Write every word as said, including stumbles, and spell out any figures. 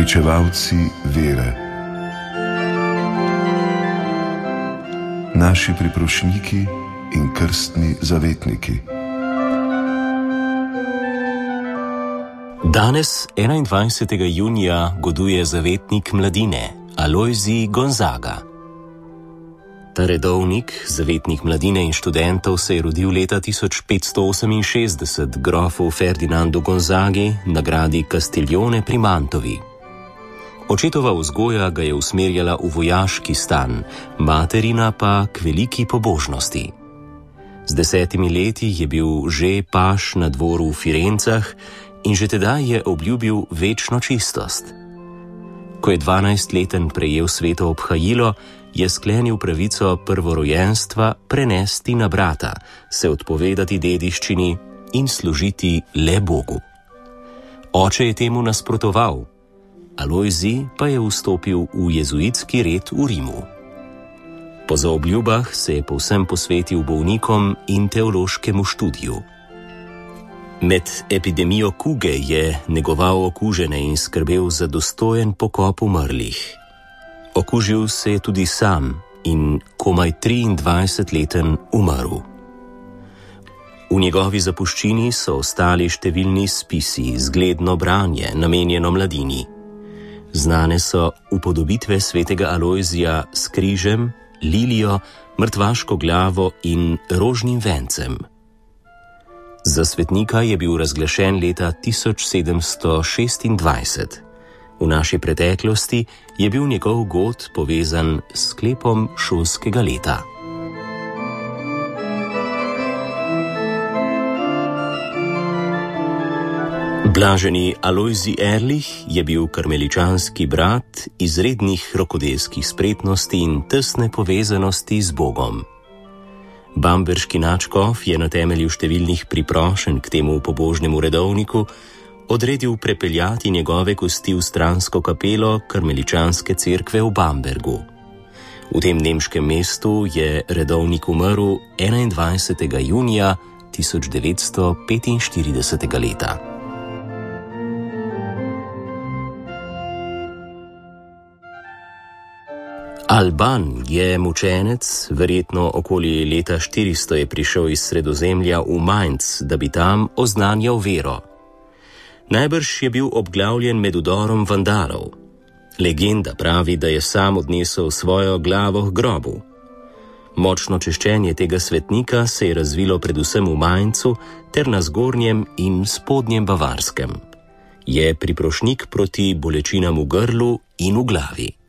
Pričevalci vere. Naši priprošniki in krstni zavetniki. Danes, enaindvajsetega junija, goduje zavetnik mladine, Alojzij Gonzaga. Ta redovnik, zavetnik mladine in študentov, se je rodil leta tisoč petsto oseminšestdeset grofu Ferdinandu Gonzagi, nagradi Castiglione pri Mantovi. Očetova vzgoja ga je usmerjala v vojaški stan, materina pa k veliki pobožnosti. Z desetimi leti je bil že paš na dvoru v Firencah in že tedaj je obljubil večno čistost. Ko je dvanajstleten prejel sveto obhajilo, je sklenil pravico prvorojenstva prenesti na brata, se odpovedati dediščini in služiti le Bogu. Oče je temu nasprotoval, Alojzij pa je vstopil v jezuitski red v Rimu. Po zaobljubah se je povsem posvetil bolnikom in teološkemu študiju. Med epidemijo kuge je negoval okužene in skrbel za dostojen pokop umrlih. Okužil se je tudi sam in komaj triindvajsetleten umrl. V njegovi zapuščini so ostali številni spisi, zgledno branje, namenjeno mladini. Znane so upodobitve svetega Alojzija s križem, lilijo, mrtvaško glavo in rožnim vencem. Za svetnika je bil razglašen leta tisoč sedemsto šestindvajset. V naši preteklosti je bil njegov god povezan s sklepom šolskega leta. Blaženi Alojzij Erlich je bil karmeličanski brat izrednih rokodelskih spretnosti in tesne povezanosti z Bogom. Bamberški nadškof je na temelju številnih priprošenj k temu pobožnemu redovniku odredil prepeljati njegove kosti v stransko kapelo karmeličanske cerkve v Bambergu. V tem nemškem mestu je redovnik umrl enaindvajsetega junija tisoč devetsto petinštiridesetega leta. Alban je mučenec, verjetno okoli leta štiristo je prišel iz Sredozemlja v Mainz, da bi tam oznanjal vero. Najbrž je bil obglavljen med vdorom vandalov. Legenda pravi, da je sam odnesel svojo glavo k grobu. Močno češčenje tega svetnika se je razvilo predvsem v Mainzu ter na zgornjem in spodnjem Bavarskem. Je priprošnik proti bolečinam v grlu in v glavi.